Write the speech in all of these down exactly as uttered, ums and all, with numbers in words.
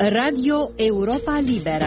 Radio Europa Liberă.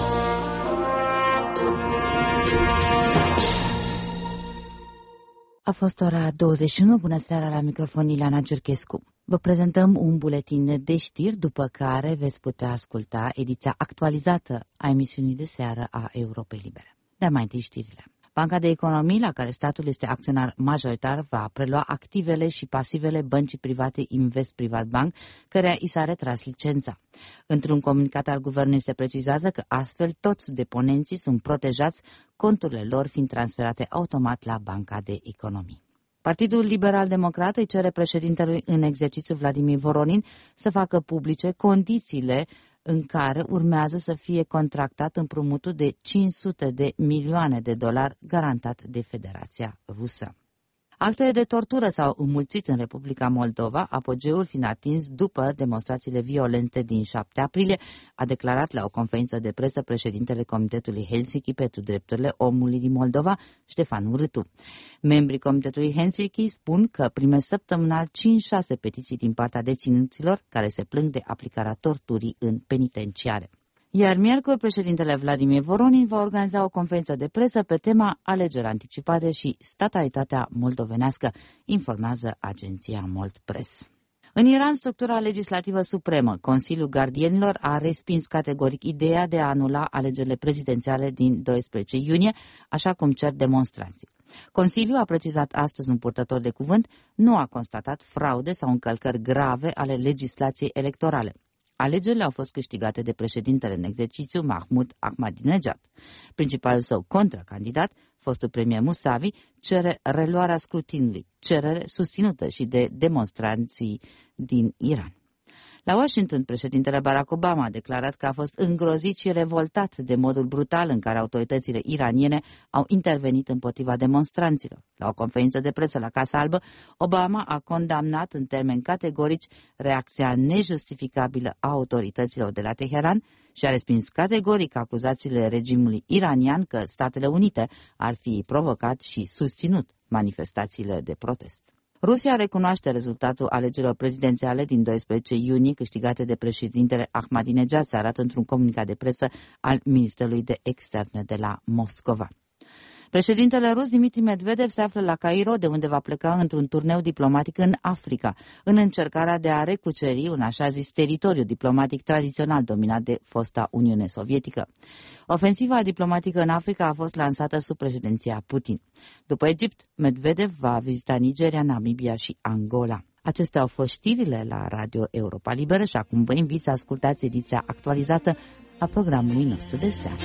A fost ora douăzeci și unu, bună seara, la microfon Ileana Giurchescu. Vă prezentăm un buletin de știri, după care veți putea asculta ediția actualizată a emisiunii de seară a Europei Libere. Dar mai întâi știrile. Banca de Economii, la care statul este acționar majoritar, va prelua activele și pasivele băncii private Invest Privat Bank, căreia i s-a retras licența. Într-un comunicat al guvernului se precizează că astfel toți deponenții sunt protejați, conturile lor fiind transferate automat la Banca de Economii. Partidul Liberal-Democrat îi cere președintelui în exercițiu Vladimir Voronin să facă publice condițiile în care urmează să fie contractat împrumutul de cinci sute de milioane de dolari garantat de Federația Rusă. Actele de tortură s-au înmulțit în Republica Moldova, apogeul fiind atins după demonstrațiile violente din șapte aprilie, a declarat la o conferință de presă președintele Comitetului Helsinki pentru Drepturile Omului din Moldova, Ștefan Urâtu. Membrii Comitetului Helsinki spun că primesc săptămânal cinci șase petiții din partea deținuților care se plâng de aplicarea torturii în penitenciare. Iar miercuri, președintele Vladimir Voronin va organiza o conferință de presă pe tema alegeri anticipate și statalitatea moldovenească, informează agenția Mold Press. În Iran, structura legislativă supremă, Consiliul Gardienilor, a respins categoric ideea de a anula alegerile prezidențiale din doisprezece iunie, așa cum cer demonstranții. Consiliul, a precizat astăzi un purtător de cuvânt, nu a constatat fraude sau încălcări grave ale legislației electorale. Alegerile au fost câștigate de președintele în exercițiu Mahmoud Ahmadinejad. Principalul său contracandidat, fostul premier Musavi, cere reluarea scrutinului, cerere susținută și de demonstranții din Iran. La Washington, președintele Barack Obama a declarat că a fost îngrozit și revoltat de modul brutal în care autoritățile iraniene au intervenit împotriva demonstranților. La o conferință de presă la Casa Albă, Obama a condamnat în termeni categorici reacția nejustificabilă a autorităților de la Teheran și a respins categoric acuzațiile regimului iranian că Statele Unite ar fi provocat și susținut manifestațiile de protest. Rusia recunoaște rezultatul alegerilor prezidențiale din doisprezece iunie câștigate de președintele Ahmadinejad, se arată într-un comunicat de presă al Ministerului de Externe de la Moscova. Președintele rus Dmitri Medvedev se află la Cairo, de unde va pleca într-un turneu diplomatic în Africa, în încercarea de a recuceri un așa zis teritoriu diplomatic tradițional dominat de fosta Uniune Sovietică. Ofensiva diplomatică în Africa a fost lansată sub președinția Putin. După Egipt, Medvedev va vizita Nigeria, Namibia și Angola. Acestea au fost știrile la Radio Europa Liberă și acum vă invit să ascultați ediția actualizată a programului nostru de seară.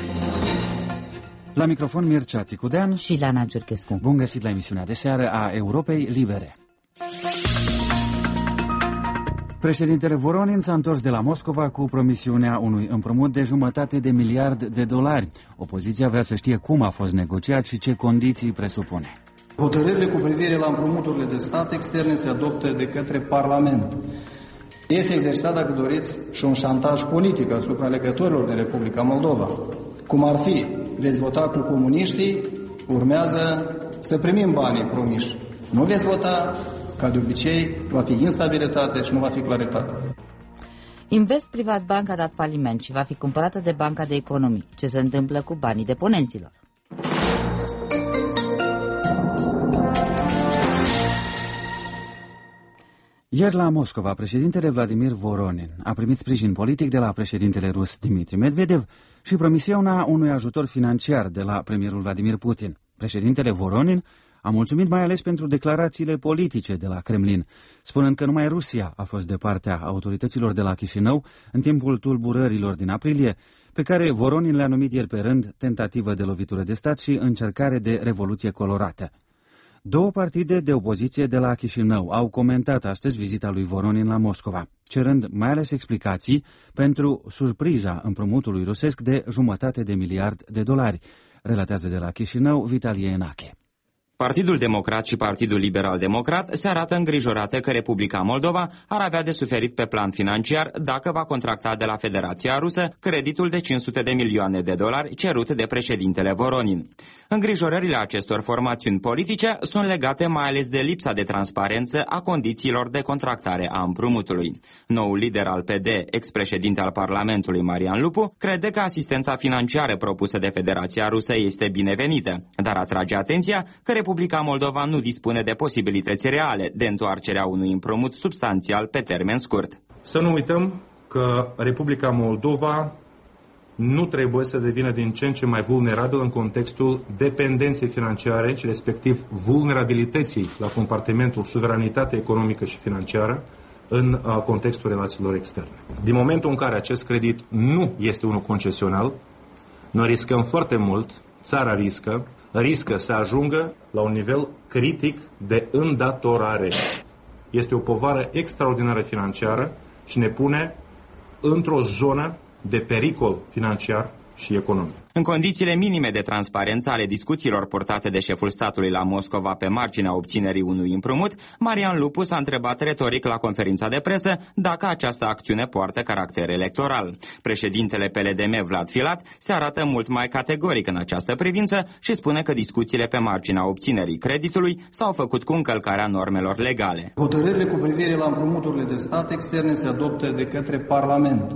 La microfon Mircea Țicudean și Ileana Giurchescu. Bun găsit la emisiunea de seară a Europei Libere. Președintele Voronin s-a întors de la Moscova cu promisiunea unui împrumut de jumătate de miliard de dolari. Opoziția vrea să știe cum a fost negociat și ce condiții presupune. Hotărârile cu privire la împrumuturile de stat externe se adoptă de către Parlament. Este exercitat, dacă doriți, și un șantaj politic asupra legăturilor din Republica Moldova. Cum ar fi, veți vota cu comuniștii, urmează să primim banii promiși. Nu veți vota, ca de obicei, va fi instabilitate și nu va fi claritate. Invest Privat Bank a dat faliment și va fi cumpărată de Banca de Economii. Ce se întâmplă cu banii deponenților? Ieri la Moscova, președintele Vladimir Voronin a primit sprijin politic de la președintele rus Dmitri Medvedev și promisiunea unui ajutor financiar de la premierul Vladimir Putin. Președintele Voronin a mulțumit mai ales pentru declarațiile politice de la Kremlin, spunând că numai Rusia a fost de partea autorităților de la Chișinău în timpul tulburărilor din aprilie, pe care Voronin le-a numit ieri pe rând tentativă de lovitură de stat și încercare de revoluție colorată. Două partide de opoziție de la Chișinău au comentat astăzi vizita lui Voronin la Moscova, cerând mai ales explicații pentru surpriza împrumutului rusesc de jumătate de miliard de dolari, relatează de la Chișinău Vitalie Enache. Partidul Democrat și Partidul Liberal-Democrat se arată îngrijorate că Republica Moldova ar avea de suferit pe plan financiar dacă va contracta de la Federația Rusă creditul de cinci sute de milioane de dolari cerut de președintele Voronin. Îngrijorările acestor formațiuni politice sunt legate mai ales de lipsa de transparență a condițiilor de contractare a împrumutului. Noul lider al P D, ex-președinte al Parlamentului Marian Lupu, crede că asistența financiară propusă de Federația Rusă este binevenită, dar atrage atenția că Republica Moldova nu dispune de posibilități reale de întoarcerea unui împrumut substanțial pe termen scurt. Să nu uităm că Republica Moldova nu trebuie să devină din ce în ce mai vulnerabil în contextul dependenței financiare și respectiv vulnerabilității la compartimentul suveranitate economică și financiară în contextul relațiilor externe. Din momentul în care acest credit nu este unul concesional, noi riscăm foarte mult, țara riscă, riscă să ajungă la un nivel critic de îndatorare. Este o povară extraordinară financiară și ne pune într-o zonă de pericol financiar și economic. În condițiile minime de transparență ale discuțiilor purtate de șeful statului la Moscova pe marginea obținerii unui împrumut, Marian Lupu s-a întrebat retoric la conferința de presă dacă această acțiune poartă caracter electoral. Președintele P L D M Vlad Filat se arată mult mai categoric în această privință și spune că discuțiile pe marginea obținerii creditului s-au făcut cu încălcarea normelor legale. Hotărârile cu privire la împrumuturile de stat externe se adoptă de către Parlament.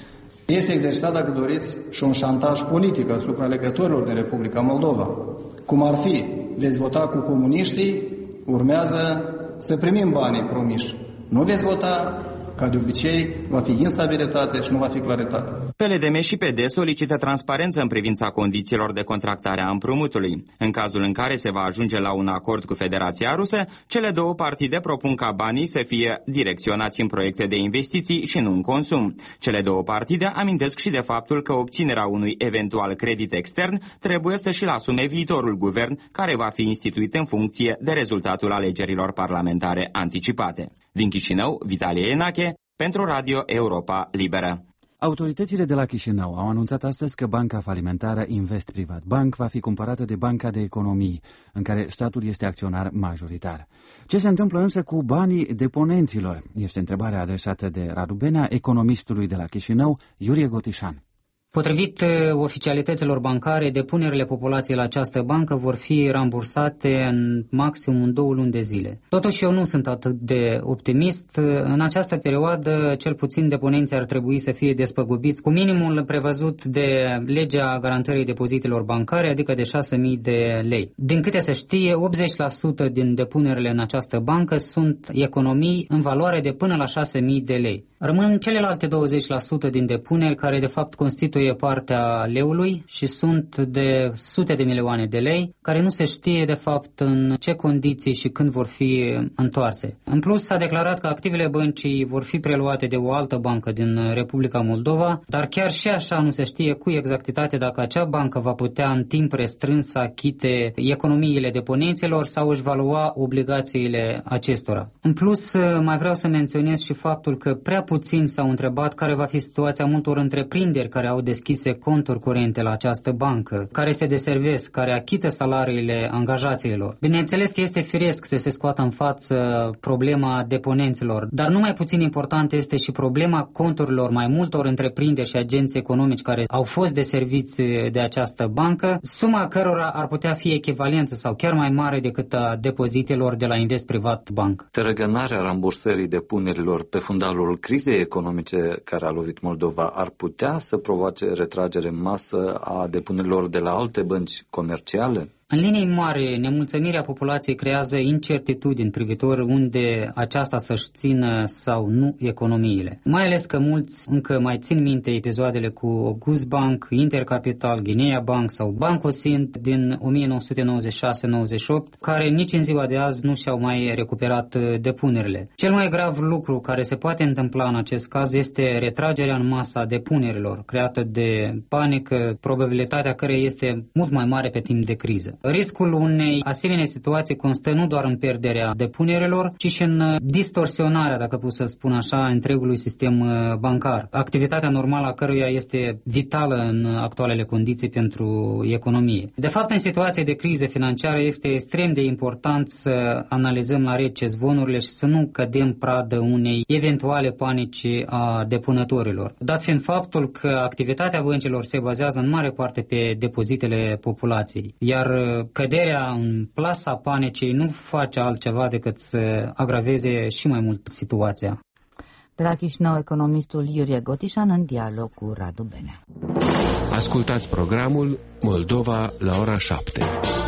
Este exercitat, dacă doriți, și un șantaj politic asupra legătorilor din Republica Moldova. Cum ar fi, veți vota cu comuniștii, urmează să primim banii promiși. Nu veți vota, ca de obicei, va fi instabilitate și nu va fi claritate. P L D M și P D solicită transparență în privința condițiilor de contractare a împrumutului. În cazul în care se va ajunge la un acord cu Federația Rusă, cele două partide propun ca banii să fie direcționați în proiecte de investiții și nu în consum. Cele două partide amintesc și de faptul că obținerea unui eventual credit extern trebuie să și-l asume viitorul guvern, care va fi instituit în funcție de rezultatul alegerilor parlamentare anticipate. Din Chișinău, Vitalie Enache, pentru Radio Europa Liberă. Autoritățile de la Chișinău au anunțat astăzi că banca falimentară Invest Privat Bank va fi cumpărată de Banca de Economii, în care statul este acționar majoritar. Ce se întâmplă însă cu banii deponenților? Este întrebarea adresată de Radu Benea, economistului de la Chișinău, Iurie Gotișan. Potrivit oficialităților bancare, depunerile populației la această bancă vor fi rambursate în maxim în două luni de zile. Totuși eu nu sunt atât de optimist. În această perioadă, cel puțin deponenții ar trebui să fie despăgubiți cu minimul prevăzut de legea garantării depozitelor bancare, adică de șase mii de lei. Din câte se știe, optzeci la sută din depunerile în această bancă sunt economii în valoare de până la șase mii de lei. Rămân celelalte douăzeci la sută din depuneri care de fapt constituie partea leului și sunt de sute de milioane de lei, care nu se știe de fapt în ce condiții și când vor fi întoarse. În plus s-a declarat că activele băncii vor fi preluate de o altă bancă din Republica Moldova, dar chiar și așa nu se știe cu exactitate dacă acea bancă va putea în timp restrâns să achite economiile deponenților sau își va lua obligațiile acestora. În plus mai vreau să menționez și faptul că prea puțin s-au întrebat care va fi situația multor întreprinderi care au deschise conturi curente la această bancă, care se deservesc, care achită salariile angajaților. Bineînțeles că este firesc să se scoată în față problema deponenților, dar nu mai puțin important este și problema conturilor mai multor întreprinderi și agenți economici care au fost deserviți de această bancă, suma cărora ar putea fi echivalentă sau chiar mai mare decât a depozitelor de la Invest Privat Bank. Tărăgănarea rambursării depunerilor pe fundalul crizei economice care a lovit Moldova ar putea să provoace retragere în masă a depunerilor de la alte bănci comerciale? În linii mari, nemulțumirea populației creează incertitudini privitor unde aceasta să-și țină sau nu economiile. Mai ales că mulți încă mai țin minte episoadele cu August Bank, Intercapital, Guinea Bank sau Banco Sind din o mie nouă sute nouăzeci și șase nouăzeci și opt, care nici în ziua de azi nu și-au mai recuperat depunerile. Cel mai grav lucru care se poate întâmpla în acest caz este retragerea în masa depunerilor, creată de panică, probabilitatea căreia este mult mai mare pe timp de criză. electorală. Riscul unei asemenea situații constă nu doar în pierderea depunerilor, ci și în distorsionarea, dacă pot să spun așa, întregului sistem bancar. Activitatea normală a căruia este vitală în actualele condiții pentru economie. De fapt, în situație de criză financiară este extrem de important să analizăm la rece zvonurile și să nu cădem pradă unei eventuale panici a depunătorilor. Dat fiind faptul că activitatea băncilor se bazează în mare parte pe depozitele populației, iar căderea în plasa panicii nu face altceva decât să agraveze și mai mult situația. De la Chișinău, economistul Iurie Gotișan în dialog cu Radu Benea. Ascultați programul Moldova la ora șapte.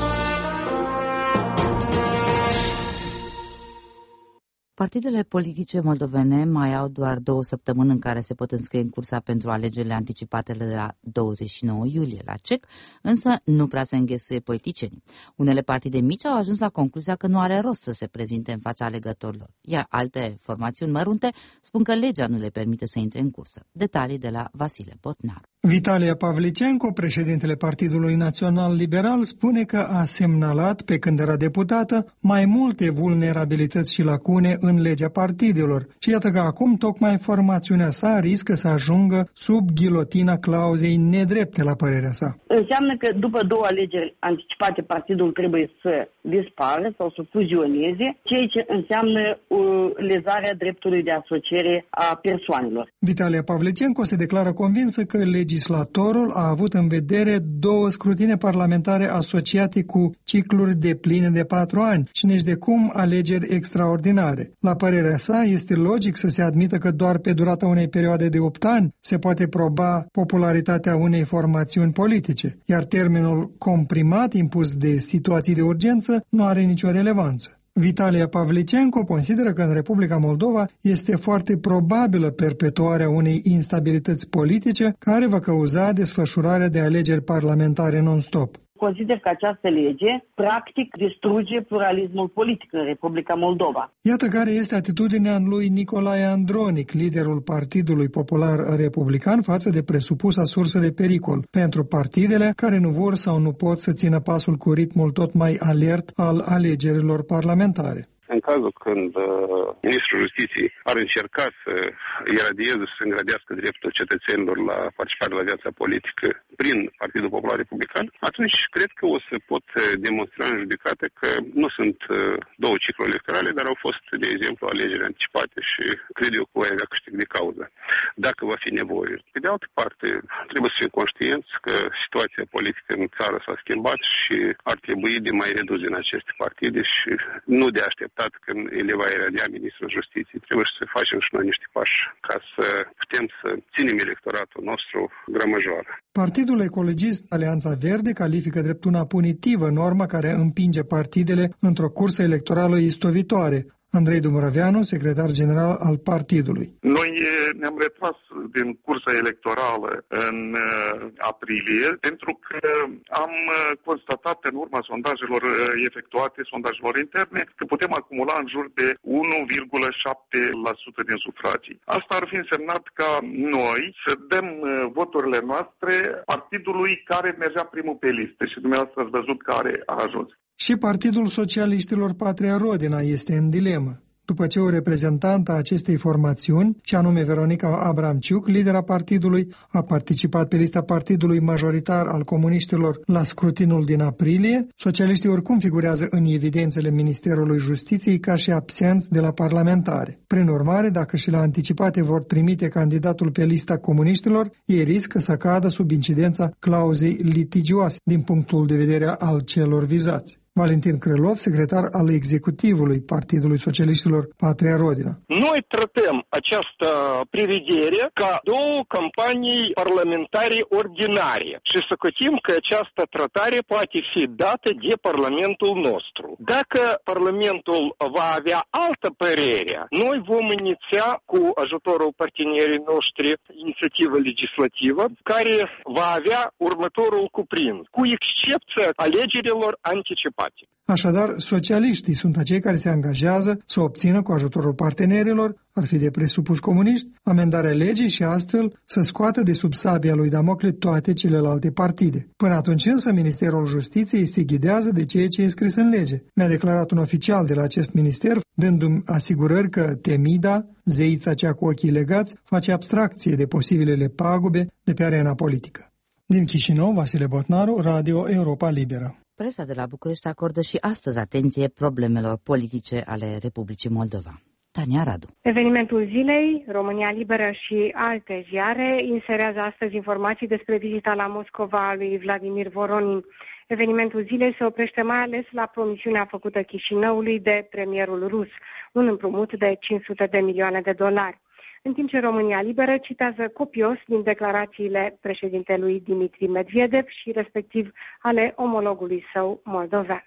Partidele politice moldovene mai au doar două săptămâni în care se pot înscrie în cursa pentru alegerile anticipate de la douăzeci și nouă iulie la C E C, însă nu prea se înghesuie politicienii. Unele partide mici au ajuns la concluzia că nu are rost să se prezinte în fața alegătorilor, iar alte formațiuni mărunte spun că legea nu le permite să intre în cursă. Detalii de la Vasile Botnar. Vitalia Pavlicenko, președintele Partidului Național Liberal, spune că a semnalat, pe când era deputată, mai multe vulnerabilități și lacune în legea partidelor și iată că acum tocmai formațiunea sa riscă să ajungă sub ghilotina clauzei nedrepte, la părerea sa. Înseamnă că după două alegeri anticipate partidul trebuie să dispară sau să fuzioneze, ceea ce înseamnă uh, lezarea dreptului de asociere a persoanelor. Vitalia Pavlicenko se declară convinsă că legislatorul a avut în vedere două scrutine parlamentare asociate cu cicluri de pline de patru ani și nici de cum alegeri extraordinare. La părerea sa, este logic să se admită că doar pe durata unei perioade de opt ani se poate proba popularitatea unei formațiuni politice, iar termenul comprimat impus de situații de urgență nu are nicio relevanță. Vitalia Pavlicenko consideră că în Republica Moldova este foarte probabilă perpetuarea unei instabilități politice care va cauza desfășurarea de alegeri parlamentare non-stop. Consider că această lege practic distruge pluralismul politic în Republica Moldova. Iată care este atitudinea lui Nicolae Andronic, liderul Partidului Popular Republican, față de presupusa sursă de pericol pentru partidele care nu vor sau nu pot să țină pasul cu ritmul tot mai alert al alegerilor parlamentare. În cazul când uh, Ministrul Justiției ar încerca să iradieze, să îngrădească dreptul cetățenilor la participare la viața politică prin Partidul Popular Republican, atunci cred că o să pot demonstra în judecată că nu sunt uh, două cicluri electorale, dar au fost, de exemplu, alegeri anticipate și cred eu că voi avea câștig de cauză, dacă va fi nevoie. Pe de altă parte, trebuie să fim conștienți că situația politică în țară s-a schimbat și ar trebui de mai redus din aceste partide și nu de aștept când ele va iradia Ministrul Justiției. Trebuie să facem și noi niște pași ca să putem să ținem electoratul nostru grămăjoară. Partidul Ecologist Alianța Verde califică drept una punitivă norma care împinge partidele într-o cursă electorală istovitoare. Andrei Dumbrăveanu, secretar general al partidului. Noi ne-am retras din cursa electorală în aprilie pentru că am constatat în urma sondajelor efectuate, sondajelor interne, că putem acumula în jur de unu virgulă șapte la sută din sufragii. Asta ar fi însemnat ca noi să dăm voturile noastre partidului care mergea primul pe listă și dumneavoastră ați văzut care a ajuns. Și Partidul Socialiștilor Patria Rodina este în dilemă. După ce o reprezentantă a acestei formațiuni, și anume Veronica Abramciuc, lidera partidului, a participat pe lista partidului majoritar al comuniștilor la scrutinul din aprilie, socialiștii oricum figurează în evidențele Ministerului Justiției ca și absenți de la parlamentare. Prin urmare, dacă și la anticipate vor trimite candidatul pe lista comuniștilor, ei riscă să cadă sub incidența clauzei litigioase din punctul de vedere al celor vizați. Valentin Crălov, secretar al executivului Partidului Socialiștilor Patria Rodina. Noi tratăm această prevedere ca două campanii parlamentare ordinare și socotim că această tratare poate fi dată de Parlamentul nostru. Dacă Parlamentul va avea altă părere, noi vom iniția cu ajutorul partenerii noștri inițiativă legislativă care va avea următorul cuprins, cu excepția alegerilor anticipate. democratic. Așadar, socialiștii sunt acei care se angajează să obțină cu ajutorul partenerilor, ar fi de presupus comuniști, amendarea legii și astfel să scoată de sub sabia lui Damocle toate celelalte partide. Până atunci însă, Ministerul Justiției se ghidează de ceea ce e scris în lege. Mi-a declarat un oficial de la acest minister, dându-mi asigurări că Temida, zeița cea cu ochii legați, face abstracție de posibilele pagube de pe arena politică. Din Chișinău, Vasile Botnaru, Radio Europa Liberă. Presa de la București acordă și astăzi atenție problemelor politice ale Republicii Moldova. Tania Radu. Evenimentul zilei, România Liberă și alte ziare inserează astăzi informații despre vizita la Moscova a lui Vladimir Voronin. Evenimentul zilei se oprește mai ales la promisiunea făcută Chișinăului de premierul rus, un împrumut de cinci sute de milioane de dolari. În timp ce România Liberă citează copios din declarațiile președintelui Dimitri Medvedev și respectiv ale omologului său moldovean.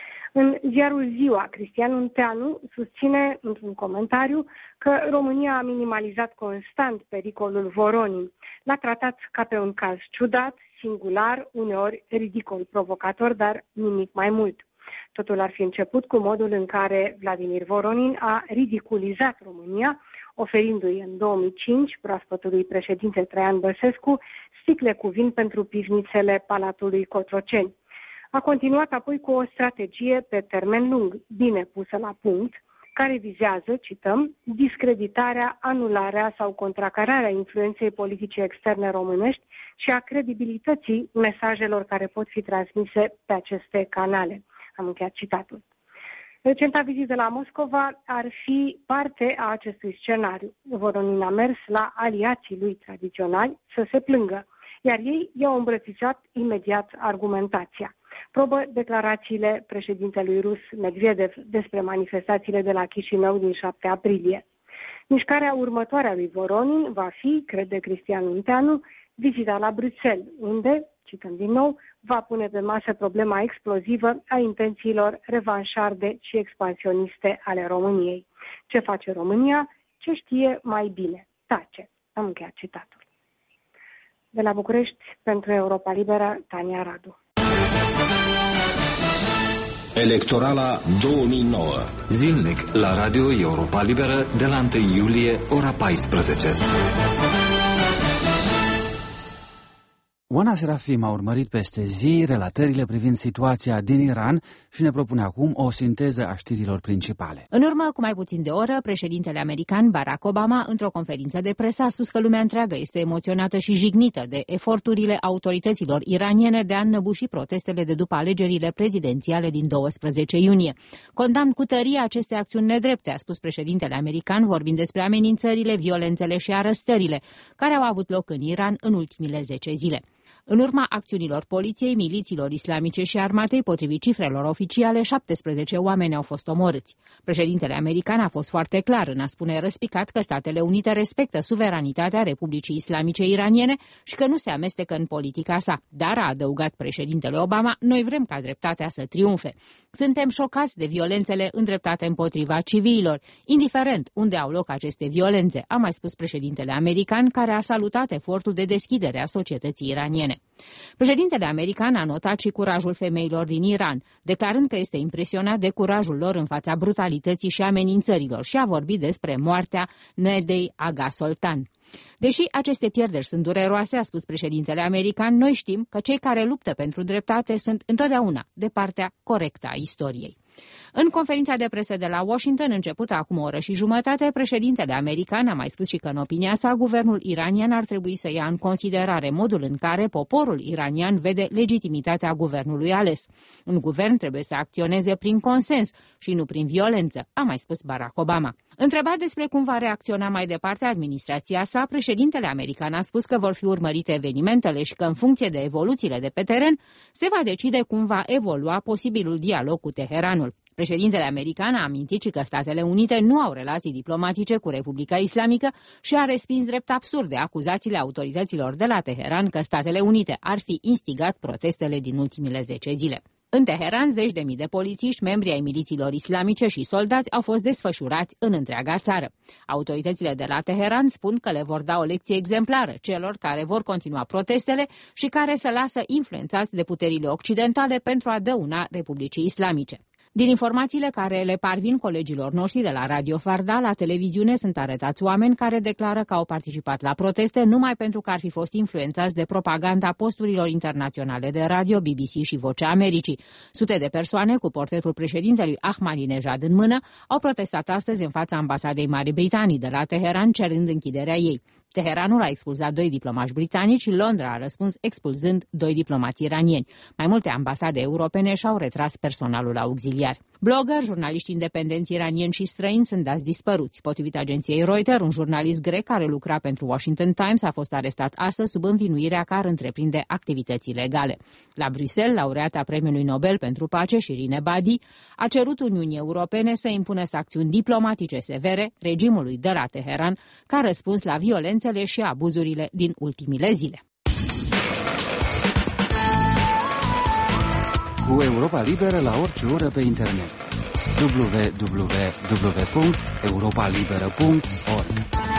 În ziarul Ziua, Cristian Unteanu susține într-un comentariu că România a minimalizat constant pericolul Voronin. L-a tratat ca pe un caz ciudat, singular, uneori ridicol, provocator, dar nimic mai mult. Totul ar fi început cu modul în care Vladimir Voronin a ridiculizat România, oferindu-i în două mii cinci proaspătului președinte Traian Băsescu sticle cu vin pentru pivnițele Palatului Cotroceni. A continuat apoi cu o strategie pe termen lung, bine pusă la punct, care vizează, cităm, discreditarea, anularea sau contracararea influenței politice externe românești și a credibilității mesajelor care pot fi transmise pe aceste canale. Am încheiat citatul. Recenta vizită la Moscova ar fi parte a acestui scenariu. Voronin a mers la aliații lui tradiționali să se plângă, iar ei i-au îmbrățișat imediat argumentația. Probă declarațiile președintelui rus Medvedev despre manifestațiile de la Chișinău din șapte aprilie. Mișcarea următoare a lui Voronin va fi, crede Cristian Unteanu, vizita la Bruxelles, unde, cităm din nou, va pune pe masă problema explozivă a intențiilor revanșarde și expansioniste ale României. Ce face România? Ce știe mai bine? Tace. Am încheiat citatul. De la București, pentru Europa Liberă, Tania Radu. Electorala două mii nouă. Zilnic la Radio Europa Liberă de la întâi iulie, ora paisprezece. Oana Serafim a urmărit peste zi relatările privind situația din Iran și ne propune acum o sinteză a știrilor principale. În urmă cu mai puțin de oră, președintele american Barack Obama, într-o conferință de presă, a spus că lumea întreagă este emoționată și jignită de eforturile autorităților iraniene de a înnăbuși protestele de după alegerile prezidențiale din doisprezece iunie. Condamn cu tărie aceste acțiuni nedrepte, a spus președintele american, vorbind despre amenințările, violențele și arestările care au avut loc în Iran în ultimile zece zile. În urma acțiunilor poliției, milițiilor islamice și armatei, potrivit cifrelor oficiale, șaptesprezece oameni au fost omorâți. Președintele american a fost foarte clar în a spune răspicat că Statele Unite respectă suveranitatea Republicii Islamice Iraniene și că nu se amestecă în politica sa. Dar, a adăugat președintele Obama, noi vrem ca dreptatea să triumfe. Suntem șocați de violențele îndreptate împotriva civililor, indiferent unde au loc aceste violențe, a mai spus președintele american, care a salutat efortul de deschidere a societății iraniene. Președintele american a notat și curajul femeilor din Iran, declarând că este impresionat de curajul lor în fața brutalității și amenințărilor și a vorbit despre moartea Nedei Aga Soltan. Deși aceste pierderi sunt dureroase, a spus președintele american, noi știm că cei care luptă pentru dreptate sunt întotdeauna de partea corectă a istoriei. În conferința de presă de la Washington, începută acum o oră și jumătate, președintele american a mai spus și că, în opinia sa, guvernul iranian ar trebui să ia în considerare modul în care poporul iranian vede legitimitatea guvernului ales. Un guvern trebuie să acționeze prin consens și nu prin violență, a mai spus Barack Obama. Întrebat despre cum va reacționa mai departe administrația sa, președintele american a spus că vor fi urmărite evenimentele și că, în funcție de evoluțiile de pe teren, se va decide cum va evolua posibilul dialog cu Teheranul. Președintele american a amintit și că Statele Unite nu au relații diplomatice cu Republica Islamică și a respins drept absurde acuzațiile autorităților de la Teheran că Statele Unite ar fi instigat protestele din ultimile zece zile. În Teheran, zeci de mii de polițiști, membri ai milițiilor islamice și soldați au fost desfășurați în întreaga țară. Autoritățile de la Teheran spun că le vor da o lecție exemplară celor care vor continua protestele și care se lasă influențați de puterile occidentale pentru a dăuna Republicii Islamice. Din informațiile care le parvin colegilor noștri de la Radio Farda, la televiziune sunt arătați oameni care declară că au participat la proteste numai pentru că ar fi fost influențați de propaganda posturilor internaționale de radio, B B C și Vocea Americii. Sute de persoane cu portretul președintelui Ahmadinejad în mână au protestat astăzi în fața ambasadei Marii Britanii de la Teheran, cerând închiderea ei. Teheranul a expulzat doi diplomați britanici și Londra a răspuns expulzând doi diplomați iranieni. Mai multe ambasade europene și-au retras personalul auxiliar. Blogger, jurnaliști independenți iranieni și străini sunt dați dispăruți. Potrivit agenției Reuters, un jurnalist grec care lucra pentru Washington Times a fost arestat astăzi sub învinuirea că ar întreprinde activități ilegale. La Bruxelles, laureata Premiului Nobel pentru Pace, Shirin Ebadi, a cerut Uniunii Europene să impună sancțiuni diplomatice severe regimului de la Teheran ca răspuns la violențele și abuzurile din ultimile zile. Cu Europa Liberă la orice oră pe internet. w w w punct europa liberă punct org.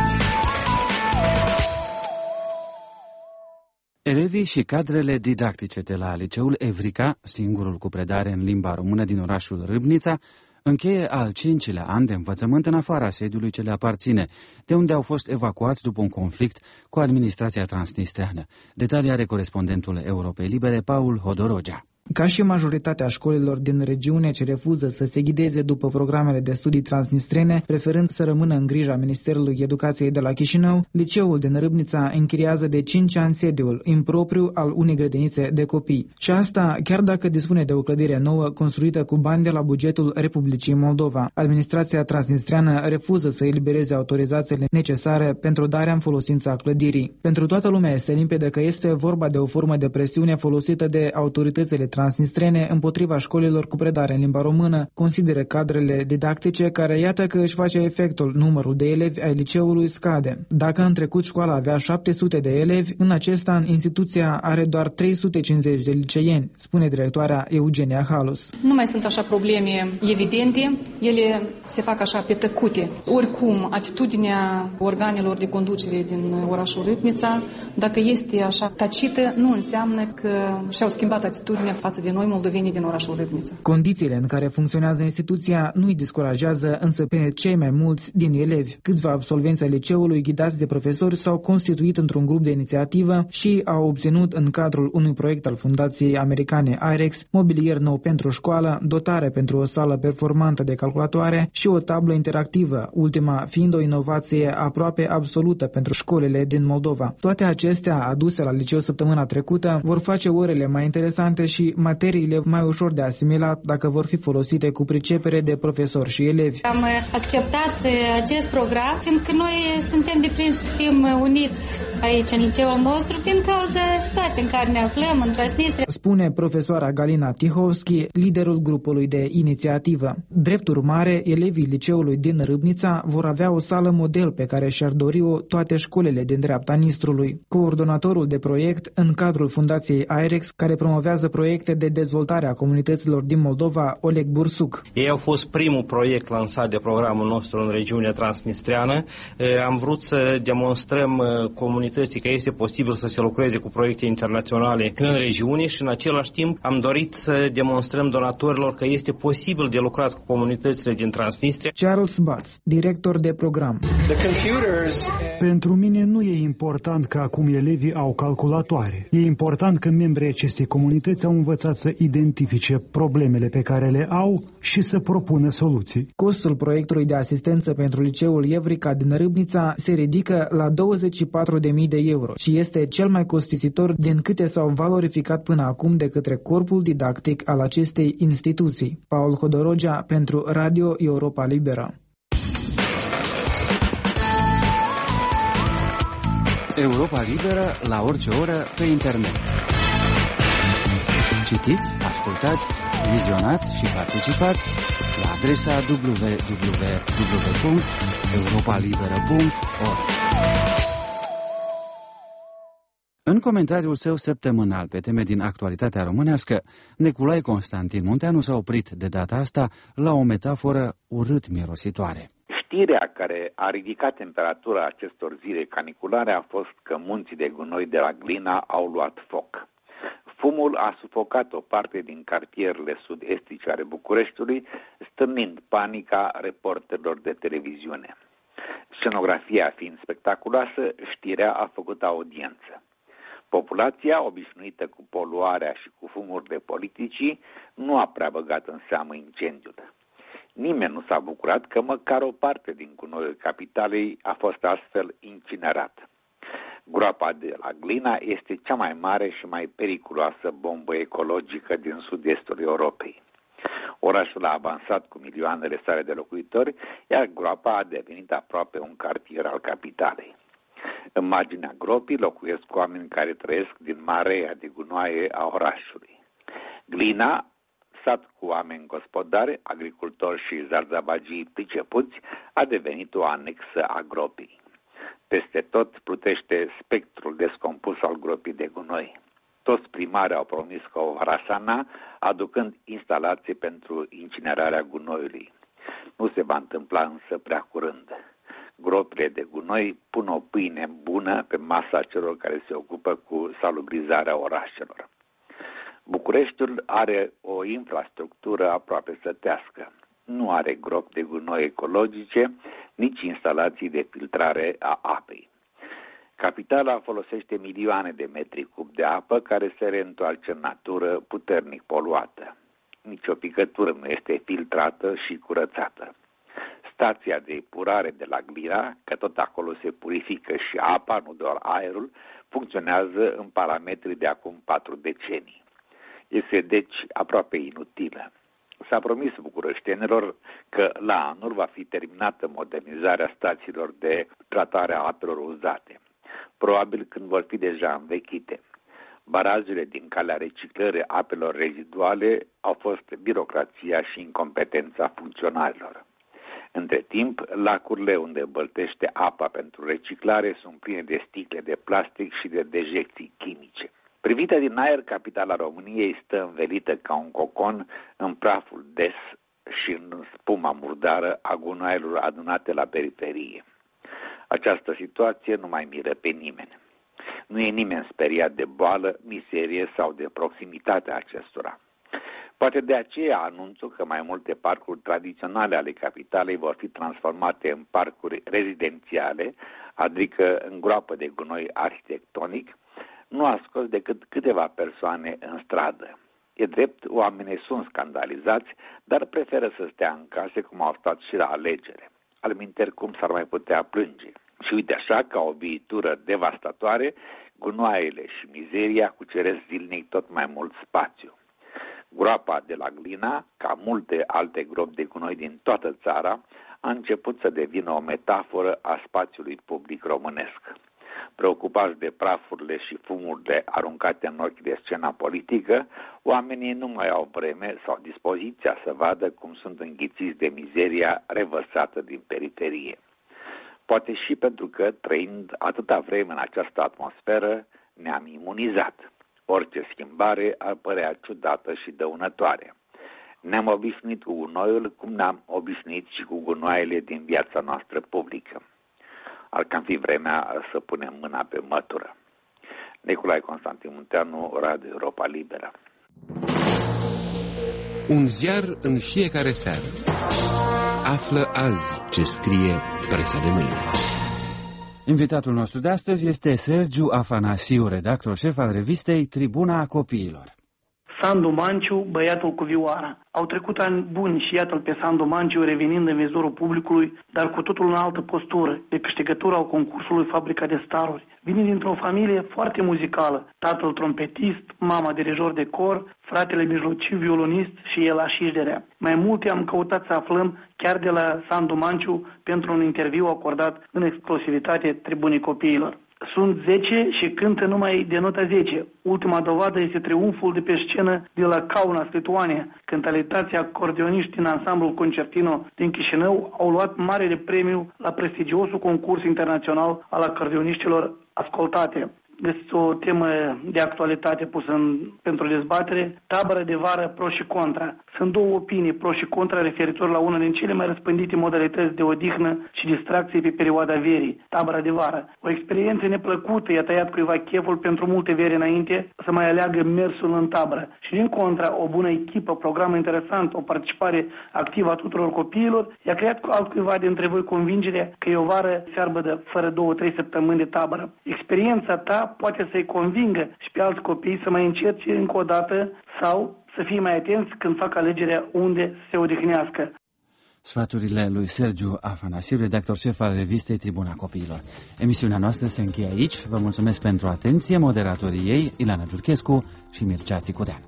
Elevii și cadrele didactice de la Liceul Evrica, singurul cu predare în limba română din orașul Râbnița, încheie al cincilea an de învățământ în afara sediului ce le aparține, de unde au fost evacuați după un conflict cu administrația transnistreană. Detalii are corespondentul Europei Libere, Paul Hodorogea. Ca și majoritatea școlilor din regiune ce refuză să se ghideze după programele de studii transnistrene, preferând să rămână în grija Ministerului Educației de la Chișinău, liceul din Râbnița închiriază de cinci ani sediul impropriu al unei grădinițe de copii. Și asta chiar dacă dispune de o clădire nouă construită cu bani de la bugetul Republicii Moldova. Administrația transnistreană refuză să elibereze autorizațiile necesare pentru darea în folosință a clădirii. Pentru toată lumea este limpede că este vorba de o formă de presiune folosită de autoritățile transnistrene împotriva școlilor cu predare în limba română, consideră cadrele didactice care iată că își face efectul, numărul de elevi ai liceului scade. Dacă în trecut școala avea șapte sute de elevi, în acest an instituția are doar trei sute cincizeci de liceieni, spune directoarea Eugenia Halus. Nu mai sunt așa probleme evidente, ele se fac așa pe tăcute. Oricum, atitudinea organelor de conducere din orașul Râbnița, dacă este așa tacită, nu înseamnă că și-au schimbat atitudinea față de noi, moldovenii din orașul Râbnița. Condițiile în care funcționează instituția nu îi descurajează însă pe cei mai mulți din elevi. Câțiva absolvenți ai liceului ghidați de profesori s-au constituit într-un grup de inițiativă și au obținut în cadrul unui proiect al Fundației Americane I R E X mobilier nou pentru școală, dotare pentru o sală performantă de calculatoare și o tablă interactivă, ultima fiind o inovație aproape absolută pentru școlile din Moldova. Toate acestea, aduse la liceu săptămâna trecută, vor face orele mai interesante și materiile mai ușor de asimilat dacă vor fi folosite cu pricepere de profesori și elevi. Am acceptat acest program fiindcă noi suntem deprinși să fim uniți aici în liceul nostru din cauza situației în care ne aflăm în Transnistria. Spune profesoara Galina Tihovski, liderul grupului de inițiativă. Drept urmare, elevii liceului din Râbnița vor avea o sală model pe care și-ar dori-o toate școlile din dreapta Nistrului. Coordonatorul de proiect în cadrul Fundației I R E X, care promovează proiecte de dezvoltare a comunităților din Moldova, Oleg Bursuc. Ei au fost primul proiect lansat de programul nostru în regiunea transnistreană. Am vrut să demonstrăm comunității că este posibil să se lucreze cu proiecte internaționale în regiune și în același timp am dorit să demonstrăm donatorilor că este posibil de lucrat cu comunitățile din Transnistria. Charles Batz, director de program. Pentru mine nu e important că acum elevii au calculatoare. E important că membrii acestei comunități au învățat să identifice problemele pe care le au și să propună soluții. Costul proiectului de asistență pentru liceul Evrica din Râbnița se ridică la douăzeci și patru de mii de euro și este cel mai costisitor din câte s-au valorificat până acum de către corpul didactic al acestei instituții. Paul Hodorogea pentru Radio Europa Liberă. Europa Liberă la orice oră pe internet. Citiți, ascultați, vizionați și participați la adresa w w w punct europa liberă punct org. În comentariul său săptămânal pe teme din actualitatea românească, Nicolae Constantin Munteanu s-a oprit de data asta la o metaforă urât mirositoare. Știrea care a ridicat temperatura acestor zile caniculare a fost că munții de gunoi de la Glina au luat foc. Fumul a sufocat o parte din cartierele sud-estice ale Bucureștiului, stârnind panica reporterilor de televiziune. Scenografia fiind spectaculoasă, știrea a făcut audiență. Populația, obișnuită cu poluarea și cu fumurile politicii, nu a prea băgat în seamă incendiul. Nimeni nu s-a bucurat că măcar o parte din gunoiul capitalei a fost astfel incinerat. Groapa de la Glina este cea mai mare și mai periculoasă bombă ecologică din sud-estul Europei. Orașul a avansat cu milioanele sale de locuitori, iar groapa a devenit aproape un cartier al capitalei. În marginea gropii locuiesc oameni care trăiesc din marea de gunoaie a orașului. Glina, sat cu oameni gospodari, agricultori și zarzabagii pricepuți, a devenit o anexă a gropii. Peste tot plutește spectrul descompus al gropii de gunoi. Toți primarii au promis că o va rasana, aducând instalații pentru incinerarea gunoiului. Nu se va întâmpla însă prea curând. Gropile de gunoi pun o pâine bună pe masa celor care se ocupă cu salubrizarea orașelor. Bucureștiul are o infrastructură aproape sătească. Nu are gropi de gunoi ecologice, nici instalații de filtrare a apei. Capitala folosește milioane de metri cub de apă care se reîntoarce în natură puternic poluată. Nici o picătură nu este filtrată și curățată. Stația de epurare de la Glina, că tot acolo se purifică și apa, nu doar aerul, funcționează în parametri de acum patru decenii. Este deci aproape inutilă. S-a promis bucureștenilor că la anul va fi terminată modernizarea stațiilor de tratare a apelor uzate, probabil când vor fi deja învechite. Barajele din calea reciclării apelor reziduale au fost birocrația și incompetența funcționarilor. Între timp, lacurile unde băltește apa pentru reciclare sunt pline de sticle de plastic și de dejecții chimice. Privită din aer, capitala României stă învelită ca un cocon în praful des și în spuma murdară a gunoaielor adunate la periferie. Această situație nu mai miră pe nimeni. Nu e nimeni speriat de boală, miserie sau de proximitatea acestora. Poate de aceea anunțul că mai multe parcuri tradiționale ale capitalei vor fi transformate în parcuri rezidențiale, adică în groapă de gunoi arhitectonic, nu a scos decât câteva persoane în stradă. E drept, oamenii sunt scandalizați, dar preferă să stea în case cum au stat și la alegere. Alminteri, cum s-ar mai putea plânge? Și uite așa, ca o viitură devastatoare, gunoaiele și mizeria cuceresc zilnic tot mai mult spațiu. Groapa de la Glina, ca multe alte gropi de gunoi din toată țara, a început să devină o metaforă a spațiului public românesc. Preocupați de prafurile și fumurile aruncate în ochi de scena politică, oamenii nu mai au vreme sau dispoziția să vadă cum sunt înghițiți de mizeria revărsată din periferie. Poate și pentru că, trăind atâta vreme în această atmosferă, ne-am imunizat. Orice schimbare ar părea ciudată și dăunătoare. Ne-am obișnuit cu gunoiul cum ne-am obișnuit și cu gunoaiele din viața noastră publică. Ar cam fi vremea să punem mâna pe mătură. Nicolae Constantin Munteanu, Radio Europa Liberă. Un ziar în fiecare seară. Află azi ce scrie presa de mâine. Invitatul nostru de astăzi este Sergiu Afanasiu, redactor șef al revistei Tribuna Copiilor. Sandu Manciu, băiatul cu vioara. Au trecut ani buni și iată-l pe Sandu Manciu revenind în vizorul publicului, dar cu totul în altă postură, de câștigător al concursului Fabrica de Staruri. Vine dintr-o familie foarte muzicală, tatăl trompetist, mama dirijor de cor, fratele mijlociu violonist și el așișderea. Mai multe am căutat să aflăm chiar de la Sandu Manciu pentru un interviu acordat în exclusivitate Tribunii Copiilor. Sunt zece și cântă numai de nota zece. Ultima dovadă este triumful de pe scenă de la Kaunas, Lituania, când alitații acordeoniști din ansamblul concertino din Chișinău au luat marele premiu la prestigiosul concurs internațional al acordeoniștilor ascultate. găsiți o temă de actualitate pusă în, pentru dezbatere, tabără de vară pro și contra. Sunt două opinii pro și contra referitor la una din cele mai răspândite modalități de odihnă și distracție pe perioada verii, tabăra de vară. O experiență neplăcută i-a tăiat cuiva cheful pentru multe veri înainte să mai aleagă mersul în tabără. Și din contra, o bună echipă, program interesant, o participare activă a tuturor copiilor, i-a creat altcuiva dintre voi convingerea că e o vară searbădă fără două, trei săptămâni de tabără. Experiența ta poate să-i convingă și pe alți copii să mai încerce încă o dată sau să fie mai atenți când fac alegerea unde să se odihnească. Sfaturile lui Sergiu Afanasiu, redactor șef al revistei Tribuna Copiilor. Emisiunea noastră se încheie aici. Vă mulțumesc pentru atenție. Moderatorii ei, Ilana Giurchescu și Mircea Țicudean.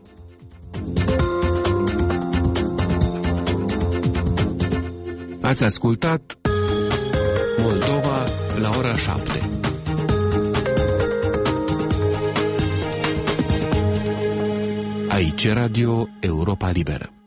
Ați ascultat Moldova la ora șapte. Aici Radio Europa Liberă.